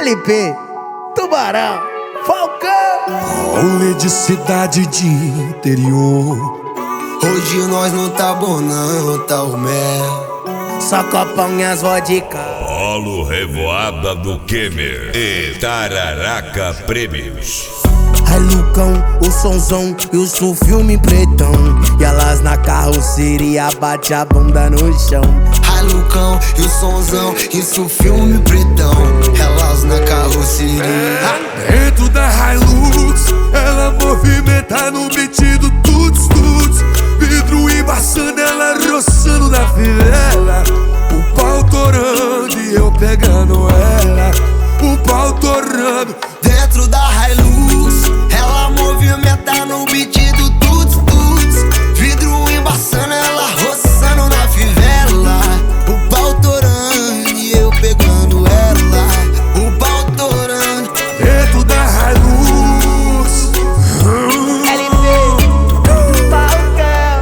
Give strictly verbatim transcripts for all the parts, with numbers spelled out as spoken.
L P, Tubarão, Falcão. Rolê de cidade de interior. Hoje nós não tá bom não, tá o mel. Só copão e as vodka. Polo Revoada do Kemer e Tararaca Prêmios. Ai Lucão, o sonzão e o seu filme pretão. E elas na carroceria bate a bunda no chão. Ai Lucão e o sonzão, isso filme pretão. Elas na carroceria. Dentro da Hilux, ela movimenta no beat do tuts tuts. Vidro embaçando, ela roçando na fivela. O pau torando e eu pegando ela. O pau torando. Dentro da Hilux, ela movimenta no beat do tuts tuts. Vidro embaçando, ela roçando na fivela. O pau torando e eu pegando ela. O pau torando. Dentro da Hilux. L P, Falcão,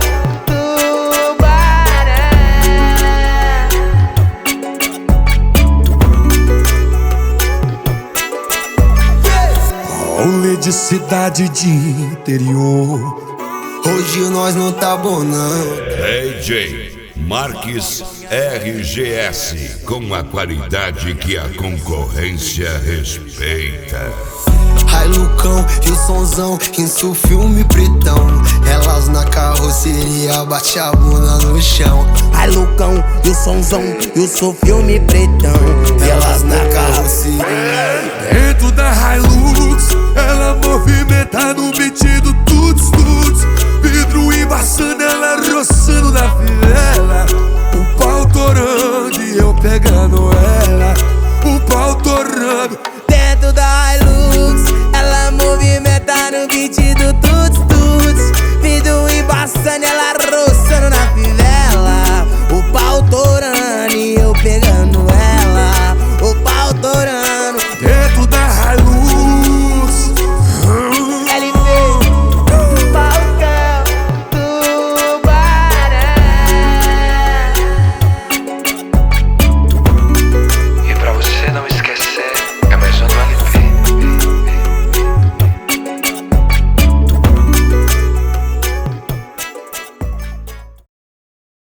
Tubarão. Rolê de cidade de interior. Hoje nós não tá bom não. D J Marques R G S, com a qualidade que a concorrência respeita. Ai Lucão e o sonzão, isso filme pretão. Elas na carroceria bate a bunda no chão. Ai Lucão e o sonzão e o seu filme pretão. Elas na carroceria. Dentro da Hilux, ela movimenta no beat do tuts tuts.